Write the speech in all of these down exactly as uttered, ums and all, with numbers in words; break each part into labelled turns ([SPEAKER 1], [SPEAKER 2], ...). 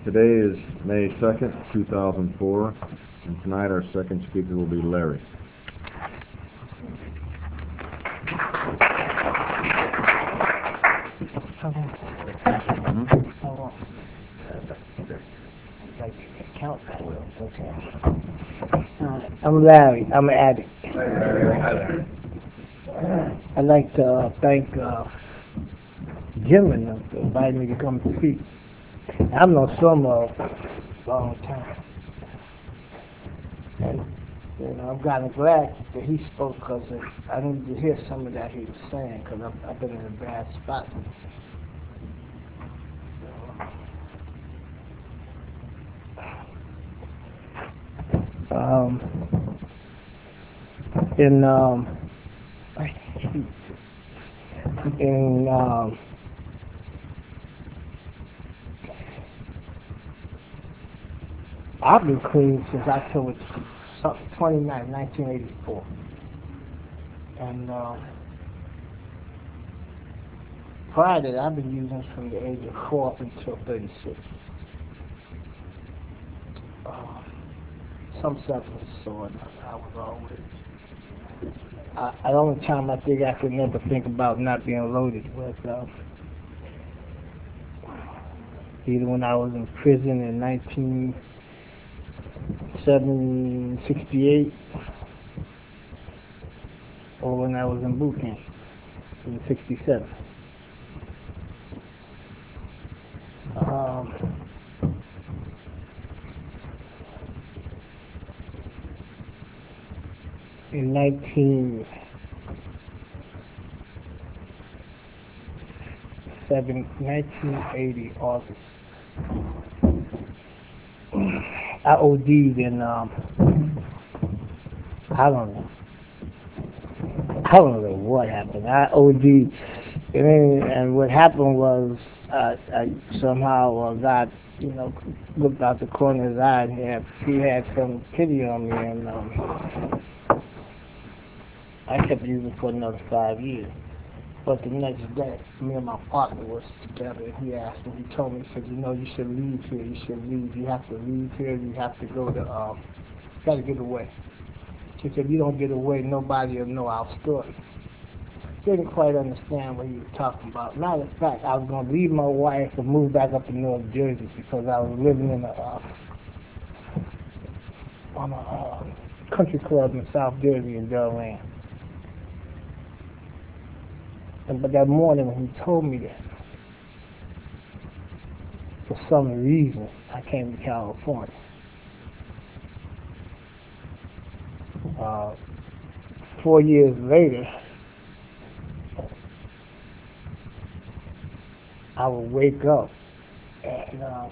[SPEAKER 1] Today is May second, two thousand four, and tonight our second speaker will be Larry.
[SPEAKER 2] I'm Larry. I'm an addict. I'd like to uh, thank uh, Jim and them for inviting me to come speak. I've known Summer a long time. And you know, I'm kind of glad that he spoke because I needed to hear some of that he was saying because I've, I've been in a bad spot. Um, in um, in um, I've been clean since October twenty-ninth, nineteen eighty-four. And uh, prior to that, I've been using from the age of four up until thirty-six. Uh, some substance disorder. I was always. Uh, the only time I think I could never think about not being loaded was uh, either when I was in prison in nineteen sixty-eight or when I was in boot camp in sixty-seven. Um, in nineteen eighty, August, I OD'd in, um, I don't know. I don't know what happened. I OD'd, and, and what happened was uh, I somehow uh, God, you know, looked out the corner of his eye and he had, he had some pity on me, and um, I kept using for another five years. But the next day, me and my partner was together, and he asked me, he told me, he said, you know, you should leave here, you should leave, you have to leave here, you have to go to, um, you got to get away. He said, if you don't get away, nobody will know our story. Didn't quite understand what he was talking about. Matter of fact, I was going to leave my wife and move back up to North Jersey because I was living in a, uh, on a uh, country club in South Jersey in Delran. And but that morning when he told me that, for some reason, I came to California. Uh, four years later, I would wake up and uh,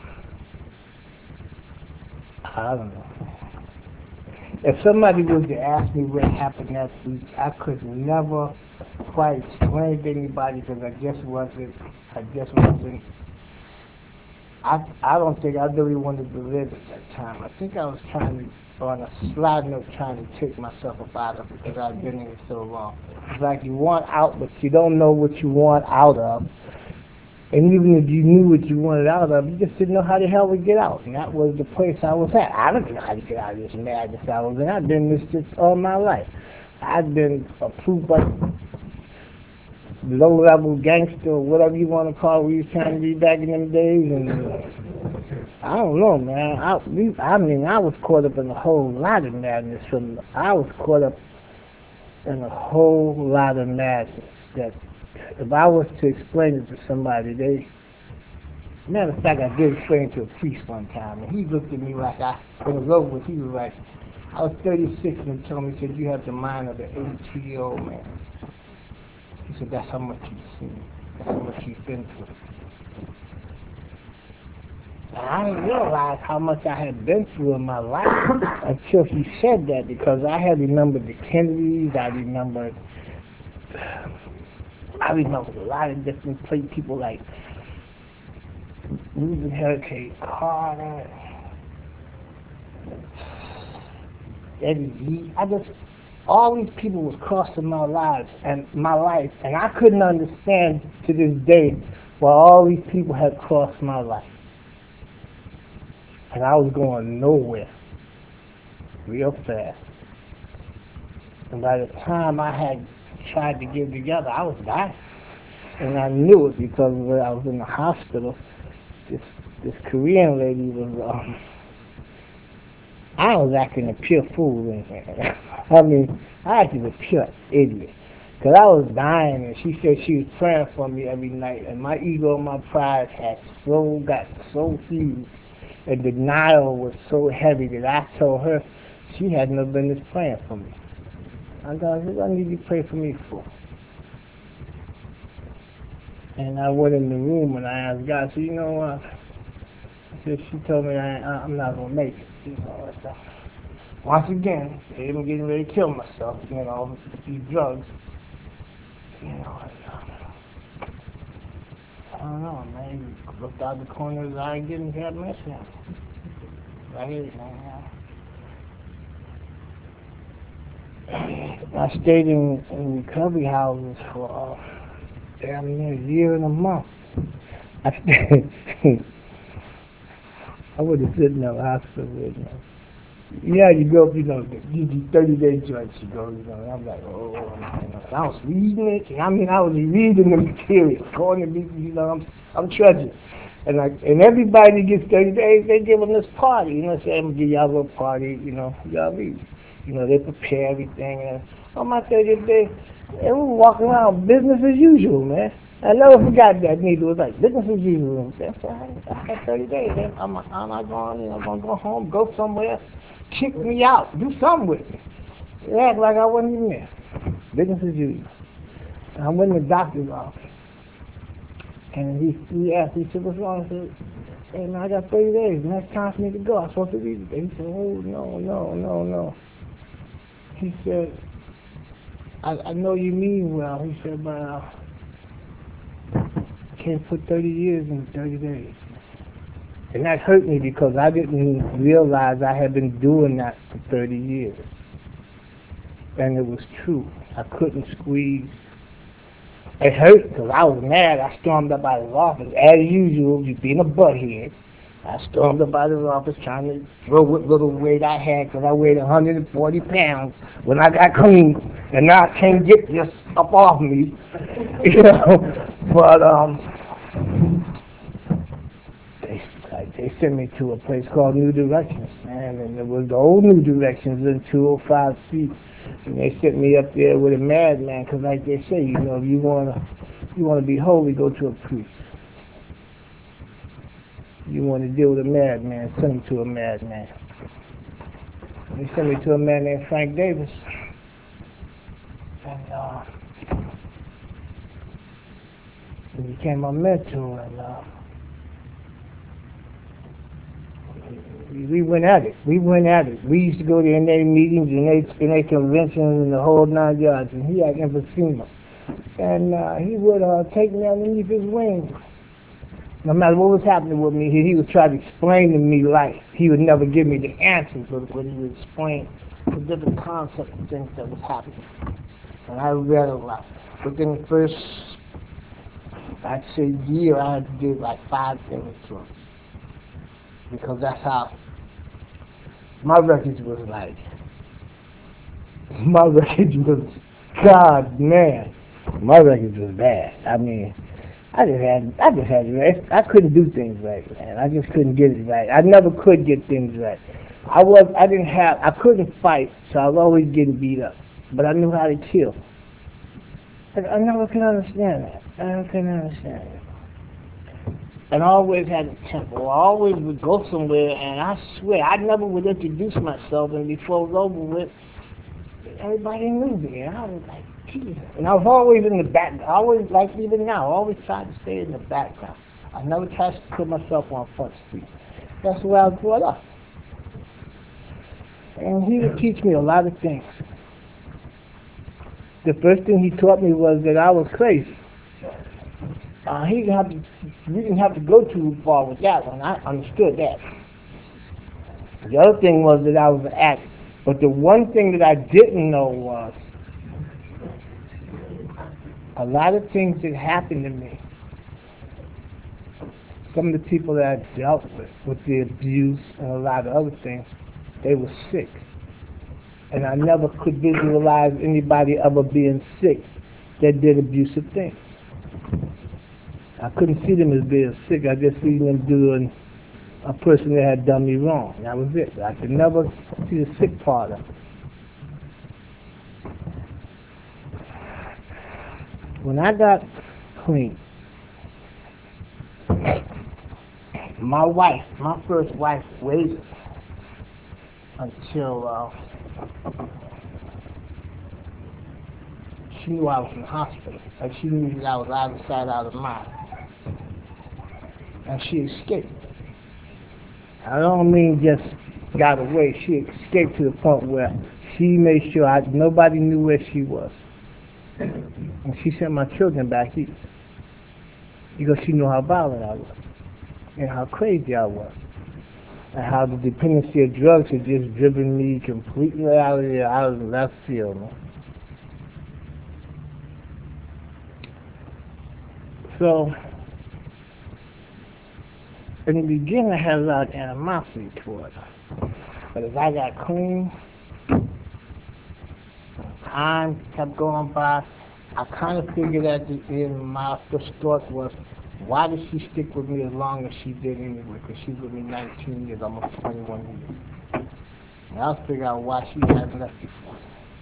[SPEAKER 2] I don't know. If somebody was to ask me what happened that week, I could never quite explain to anybody because I just wasn't, I just wasn't, I, I don't think I really wanted to live at that time. I think I was trying to, on a slide note, trying to take myself up out of it because I'd been in it so long. It's like you want out, but you don't know what you want out of. And even if you knew what you wanted out of, you just didn't know how the hell to get out. And that was the place I was at. I don't know how to get out of this madness I was in. I've been in this shit all my life. I've been approved by low-level gangster or whatever you want to call it, we was trying to be back in them days. And I don't know, man. I, we, I mean, I was caught up in a whole lot of madness. From I was caught up in a whole lot of madness that if I was to explain it to somebody, they, matter of fact, I did explain it to a priest one time, and he looked at me like I, when it was over with, he was like, I was thirty-six, and he told me, he said, you have the mind of an eighty-two-year-old man. He said, that's how much you've seen, that's how much you've been through. And I didn't realize how much I had been through in my life until he said that, because I had remembered the Kennedys, I remembered I remember a lot of different play people like Reuben Hurricane Carter, Eddie Lee. I just, all these people was crossing my lives and my life, and I couldn't understand to this day why all these people had crossed my life. and I was going nowhere real fast. And by the time I had tried to get together, I was dying. And I knew it because when I was in the hospital, this this Korean lady was, um, I was acting a pure fool in there. I mean, I acted a pure idiot. Because I was dying, and she said she was praying for me every night, and my ego and my pride had so, got so huge, and denial was so heavy that I told her she had no business praying for me. I thought, what do I need you to pray for me for? And I went in the room and I asked God, I said, you know what? I said, she told me I, I'm not going to make it. You know, so once again, I'm getting ready to kill myself, you know, with these drugs. You know, and, uh, I don't know, man. You looked out the corner of his eye and getting that mess now. Right here, man. I stayed in, in recovery houses for uh, damn near a year and a month. I stayed. I would have sit in the hospital with me. Yeah, you go, you know, you do thirty-day joints, you go, you know, and I'm like, oh, you know, I was reading it, and I mean, I was reading the material, going to be, you know, I'm, I'm trudging. And like, and everybody gets thirty days, they give them this party, you know, say, I'm going to give y'all a little party, you know, y'all read. You know, they prepare everything, and on my thirtieth day, and we were walking around business as usual, man. I never forgot that neither. It was like business as usual. I got thirty days. I'm, I'm not going, you know, I'm going to go home, go somewhere, kick me out, do something with me. They act like I wasn't even there. Business as usual. And I went in the doctor's office, and he, he asked, he said, what's wrong? I said, hey, man, I got thirty days, and that's time for me to go. I'm supposed to read it. He said, oh, no, no, no, no. He said, I, I know you mean well. He said, but uh, I can't put thirty years in thirty days. And that hurt me because I didn't realize I had been doing that for thirty years. And it was true. I couldn't squeeze. It hurt because I was mad. I stormed up out of his office. As usual, you being a butthead. I stormed up out of his office trying to throw what little weight I had because I weighed one hundred forty pounds when I got clean. And now I can't get this up off me. You know. But, um... They, they sent me to a place called New Directions, man, and it was the old New Directions in two oh five C. And they sent me up there with a madman, because like they say, you know, if you want to you want to be holy, go to a priest. You want to deal with a madman, send him to a madman. They sent me to a man named Frank Davis. And uh, he became my mentor, and uh, we went at it. We went at it. We used to go to N A meetings and N A conventions and the whole nine yards, and he had emphysema. And uh, he would uh, take me underneath his wing. No matter what was happening with me, he, he would try to explain to me life. He would never give me the answers, but, but he would explain the different concepts and things that was happening. And I read a lot. Within the first, I'd say, year, I had to do like five things to him. Because that's how my records was like. My records was, God, man, my records was bad. I mean, I just had, I just had, I couldn't do things right, man. I just couldn't get it right. I never could get things right. I was, I didn't have, I couldn't fight, so I was always getting beat up. But I knew how to kill. I, I never could understand that. I never could understand it. And I always had a temper. I always would go somewhere, and I swear, I never would introduce myself, and before it was over with, everybody knew me, and I was like, Jesus. And I was always in the back. I always, like even now, I always tried to stay in the background. I never tried to put myself on Front Street. That's the way I was brought up. And he would teach me a lot of things. The first thing he taught me was that I was crazy. Uh, he didn't have to, we didn't have to go too far with that one. I understood that. The other thing was that I was an addict. But the one thing that I didn't know was a lot of things that happened to me some of the people that I dealt with, with the abuse and a lot of other things, they were sick. And I never could visualize anybody ever being sick that did abusive things. I couldn't see them as being sick. I just seen them doing a person that had done me wrong. That was it. I could never see the sick part of it. When I got clean, my wife, my first wife, waited until uh, she knew I was in the hospital. Like she knew that I was out of sight, out of mind. And she escaped. I don't mean just got away. She escaped to the point where she made sure I, nobody knew where she was. And she sent my children back east because she knew how violent I was and how crazy I was and how the dependency of drugs had just driven me completely out of the, out of the left field. Man. So, in the beginning, I had a lot of animosity towards her. But as I got clean, time kept going by, I kind of figured at the end, my first thought was, why did she stick with me as long as she did anyway? Because she was with me nineteen years, almost twenty-one years. And I was figuring out why she hadn't left before.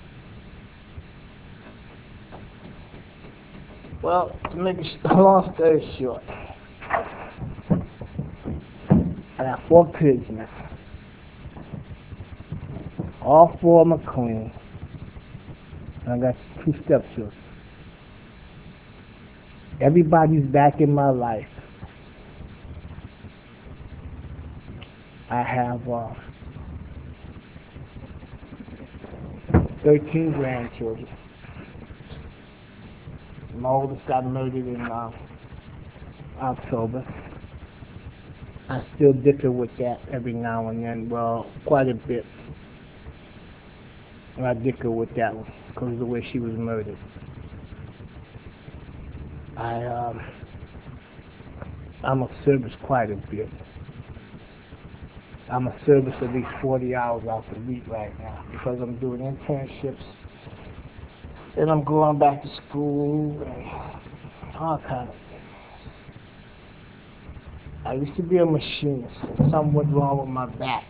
[SPEAKER 2] Well, to make a long story short, I got four kids now. All four of them are clean. And I got two stepchildren. Everybody's back in my life. I have uh, thirteen grandchildren. My oldest got murdered in uh, October. I still dicker with that every now and then, well, quite a bit. And I dicker with that one because of the way she was murdered. I, um, I'm a service quite a bit. I'm a service at least forty hours out the week right now because I'm doing internships and I'm going back to school and all kinds of things. I used to be a machinist. Something went wrong with my back.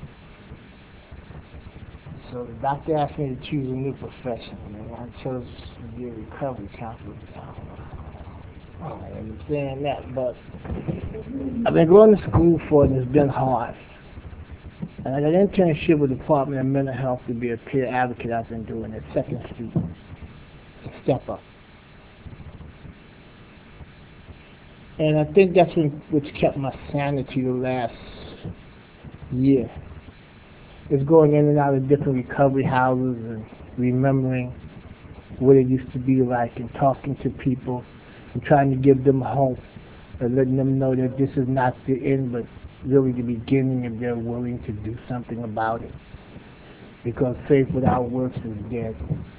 [SPEAKER 2] So the doctor asked me to choose a new profession, and I chose to be a recovery counselor. I understand that, but I've been going to school for it, and it's been hard. And I got an internship with the Department of Mental Health to be a peer advocate. I've been doing at Second Street. Step up. And I think that's what, what's kept my sanity the last year. Is going in and out of different recovery houses and remembering what it used to be like and talking to people and trying to give them hope and letting them know that this is not the end but really the beginning if they're willing to do something about it. Because faith without works is dead.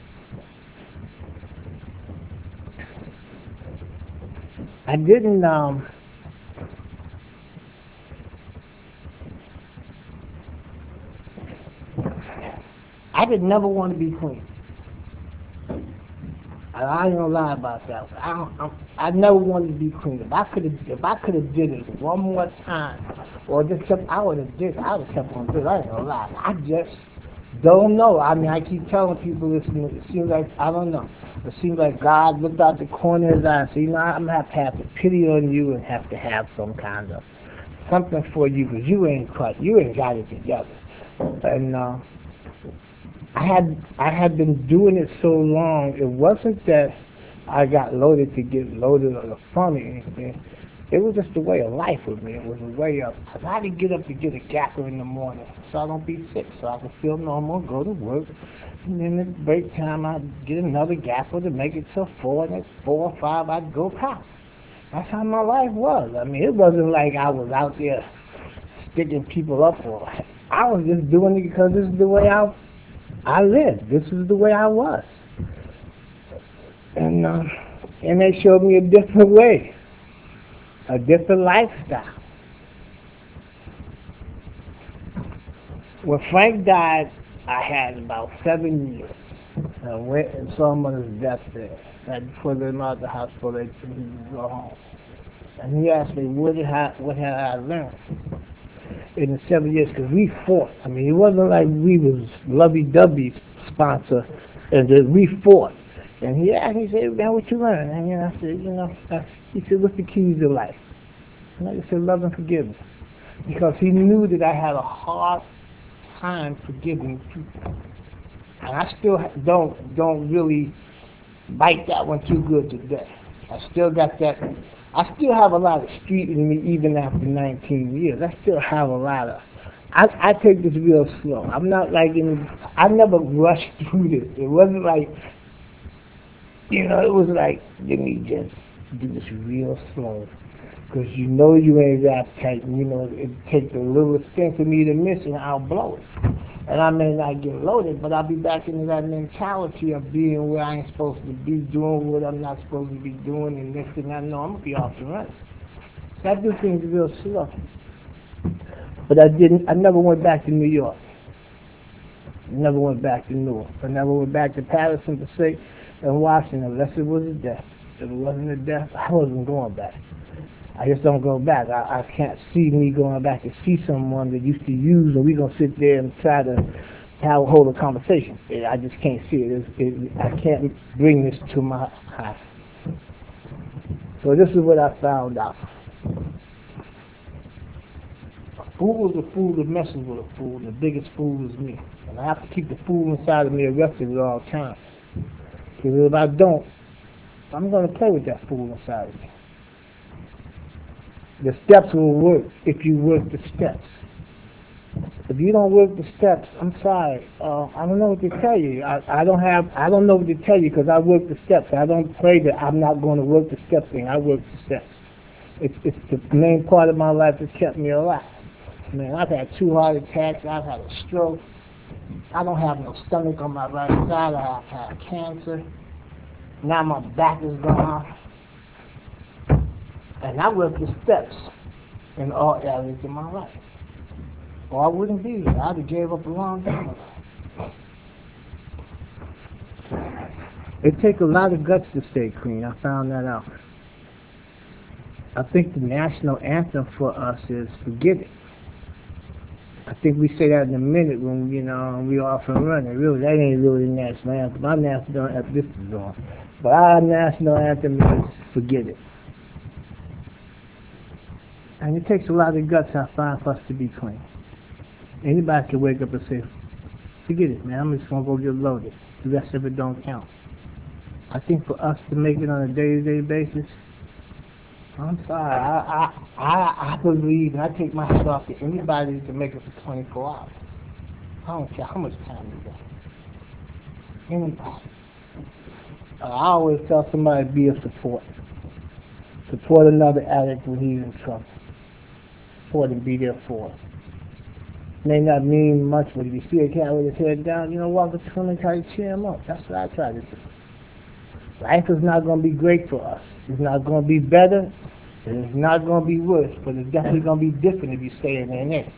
[SPEAKER 2] I didn't um I did never want to be clean. And I ain't gonna lie about that. I don't, I, I never wanted to be clean. If I could have, if I could have did it one more time, or just kept, I would have did. I would have kept on doing it. I ain't gonna lie. I just don't know. I mean, I keep telling people this, and it seems like I don't know. It seems like God looked out the corner of his eye and said, you know, I'm gonna have to have pity on you and have to have some kind of something for you because you ain't quite, you ain't got it together. And uh, I had I had been doing it so long, it wasn't that I got loaded to get loaded or fun or anything. It was just a way of life with me. It was a way of, I had to get up to get a gapper in the morning so I don't be sick, so I can feel normal, go to work, and then at break time I'd get another gapper to make it till four, and at four or five I'd go pop. That's how my life was. I mean, it wasn't like I was out there sticking people up for it. I was just doing it because this is the way I I lived. This is the way I was. And uh, and they showed me a different way. a different lifestyle. When Frank died, I had about seven years. I went and saw him on his deathbed. And before they went out of the hospital, they told me to go home. And he asked me, what, did I, what had I learned in the seven years? Because we fought. I mean, it wasn't like we was lovey-dovey sponsor, and then we fought. And he asked me, he said, man, what you learned? And you know, I said, you know, I, he said, what's the keys to life? And I just said, love and forgiveness. Because he knew that I had a hard time forgiving people. And I still don't don't really bite that one too good today. I still got that. I still have a lot of street in me even after nineteen years. I still have a lot of. I, I take this real slow. I'm not like in. I never rushed through this. It wasn't like, you know, it was like, let me just do this real slow. Because you know you ain't that tight, and you know it takes a little thing for me to miss and I'll blow it. And I may not get loaded, but I'll be back into that mentality of being where I ain't supposed to be, doing what I'm not supposed to be doing, and next thing I know, I'm going to be off the run. So I do things real slow. But I didn't, I never went back to New York. I never went back to Newark. I never went back to Patterson, Passaic, and Washington, unless it was a death. If it wasn't a death, I wasn't going back. I just don't go back. I, I can't see me going back to see someone that used to use, and we're going to sit there and try to have, hold a conversation. I just can't see it. It's, it. I can't bring this to my heart. So this is what I found out. A fool is a fool that messes with a fool. The biggest fool is me. And I have to keep the fool inside of me arrested at all times. Because if I don't, I'm going to play with that fool inside of me. The steps will work if you work the steps. If you don't work the steps, I'm sorry. Uh, I don't know what to tell you. I, I don't have. I don't know what to tell you because I work the steps. I don't pray that I'm not going to work the steps thing. I work the steps. It's it's the main part of my life that's kept me alive. Man, I've had two heart attacks. I've had a stroke. I don't have no stomach on my right side. I've had cancer. Now my back is gone. And I work the steps in all areas of my life. Or I wouldn't be here. I'd have gave up a long time ago. It takes a lot of guts to stay clean. I found that out. I think the national anthem for us is Forget It. I think we say that in a minute when, you know, we off and running. Really, that ain't really the national anthem. Our national anthem, this is on. But our national anthem is Forget It. And it takes a lot of guts, I find, for us to be clean. Anybody can wake up and say, forget it, man, I'm just going to go get loaded. The rest of it don't count. I think for us to make it on a day-to-day basis, I'm sorry, I I, I, I believe, and I take my hat off to anybody that can make it for twenty-four hours. I don't care how much time you got. Anybody. Uh, I always tell somebody, be a support. Support another addict when he's in trouble. Support and be there for him. May not mean much, but if you see a cat with his head down, you know, walk up to him and try to cheer him up. That's what I try to do. Life is not going to be great for us. It's not going to be better, and it's not going to be worse, but it's definitely going to be different if you stay in there.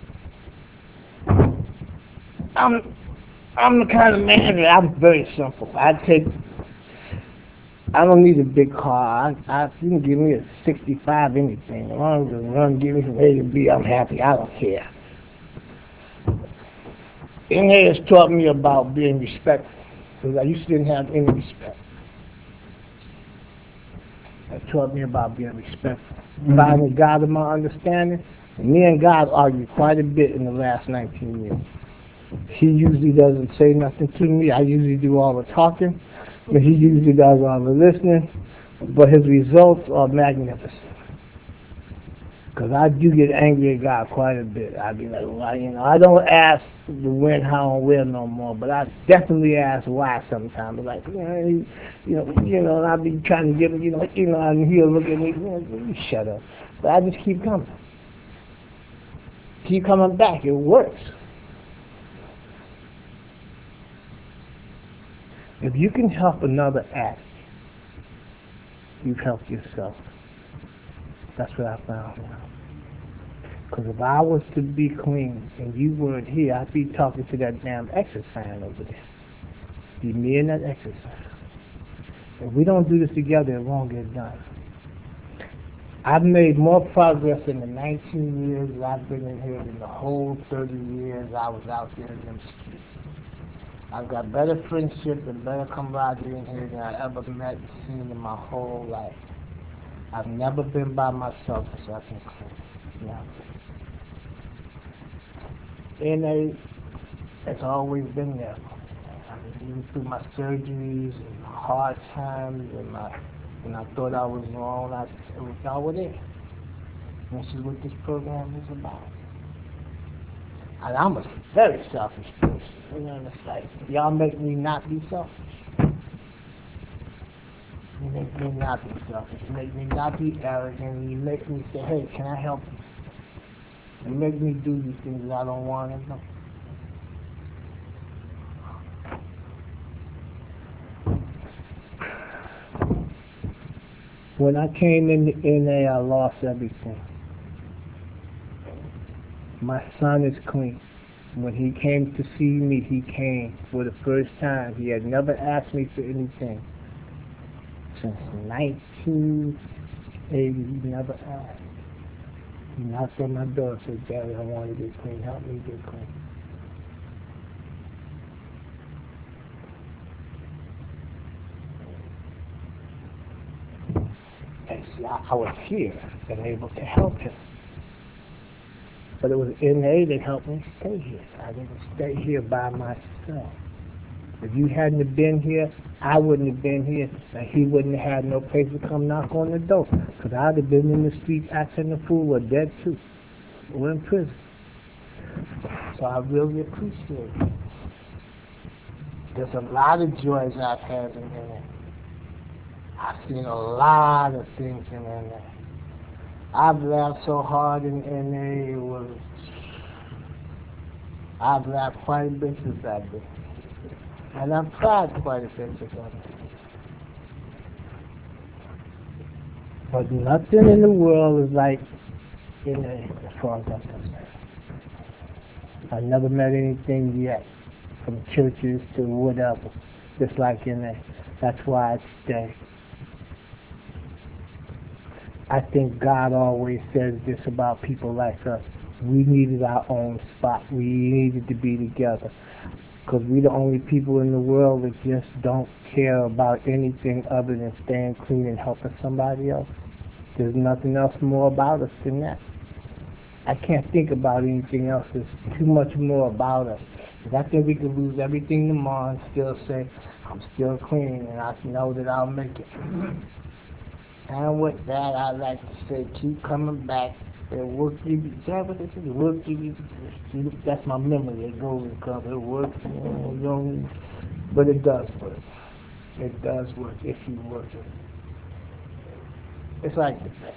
[SPEAKER 2] I'm, I'm the kind of man that I'm very simple. I take, I don't need a big car. I, I you can give me a sixty-five anything. As long as the run give me from A to B, I'm happy. I don't care. N A has taught me about being respectful, because I used to didn't have any respect. It taught me about being respectful. Mm-hmm. Finding God in my understanding. And me and God argued quite a bit in the last nineteen years. He usually doesn't say nothing to me. I usually do all the talking, but he usually does all the listening. But his results are magnificent. Because I do get angry at God quite a bit. I be like, well, you know, I don't ask the when, how, and where no more, but I definitely ask why sometimes. Like, you know, you know, you know, and I be trying to get him, you know, you know, and he'll look at me, you know, you shut up. But I just keep coming. Keep coming back. It works. If you can help another addict, you've helped yourself. That's what I found out. Because if I was to be clean and you weren't here, I'd be talking to that damn exercise over there. Be me and that exercise. If we don't do this together, it won't get done. I've made more progress in the nineteen years that I've been in here than the whole thirty years I was out there in them streets. I've got better friendship and better camaraderie in here than I ever met and seen in my whole life. I've never been by myself, so I can clean. Never. N A has always been there. I mean, even through my surgeries and hard times and my, when I thought I was wrong, I, it was y'all were there. And this is what this program is about. And I'm a very selfish person. You know, it's like, y'all make me not be selfish. You make me not be selfish. You make me not be arrogant. You make me say, hey, can I help you? You make me do these things that I don't want to do. When I came in the N A, I lost everything. My son is clean. When he came to see me, he came for the first time. He had never asked me for anything. Since nineteen eighty, he never asked. He knocked on my door and said, Daddy, I want to get clean. Help me get clean. And see, I, I was here and able to help him. But it was N A that helped me stay here. I didn't stay here by myself. If you hadn't have been here, I wouldn't have been here, and he wouldn't have had no place to come knock on the door. Because I'd have been in the street acting a fool or dead too, or in prison. So I really appreciate it. There's a lot of joys I've had in N A. I've seen a lot of things in N A. I've laughed so hard in N A, it was, I've laughed quite a bit since I've been. And I've cried quite a bit since I've been. But nothing in the world is like N A as far as I'm concerned. I've never met anything yet, from churches to whatever, just like N A. That's why I stay. I think God always says this about people like us. We needed our own spot. We needed to be together. Because we're the only people in the world that just don't care about anything other than staying clean and helping somebody else. There's nothing else more about us than that. I can't think about anything else. There's too much more about us. Because I think we could lose everything tomorrow and still say, I'm still clean and I know that I'll make it. And with that, I'd like to say, keep coming back. It works. Is that what they say? It works. That's my memory. It goes and comes. It works. You know, you don't, but it does work. It does work if you work it. It's like the best.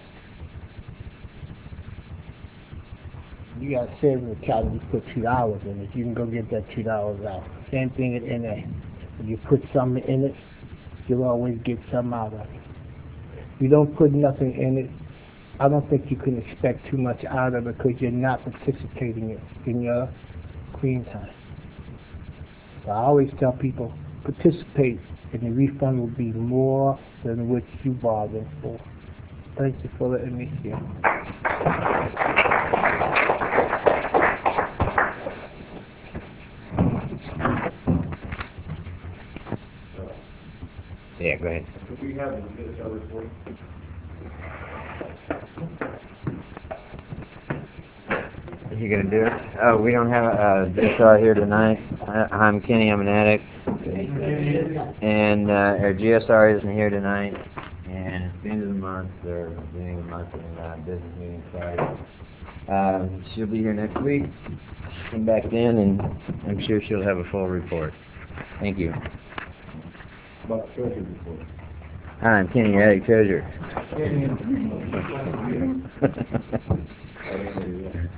[SPEAKER 2] You got a savings account and you put two dollars in it. You can go get that two dollars out. Same thing at N A. If you put something in it, you'll always get something out of it. If you don't put nothing in it, I don't think you can expect too much out of it because you're not participating in your clean time. So I always tell people, participate and the refund will be more than what you bargained for. Thank you for letting me share.
[SPEAKER 3] Yeah, go ahead.
[SPEAKER 1] Do we have a G S R report?
[SPEAKER 3] Are you going to do it? Oh, we don't have a G S R here tonight. I- I'm Kenny. I'm an addict. And uh, our G S R isn't here tonight. And it's the end of the month, or beginning of the month, and uh, business meeting Friday. Um, she'll be here next week. Come back then, and I'm sure she'll have a full report. Thank you.
[SPEAKER 1] About treasury report.
[SPEAKER 3] Hi, I'm Kenny, your addict treasurer.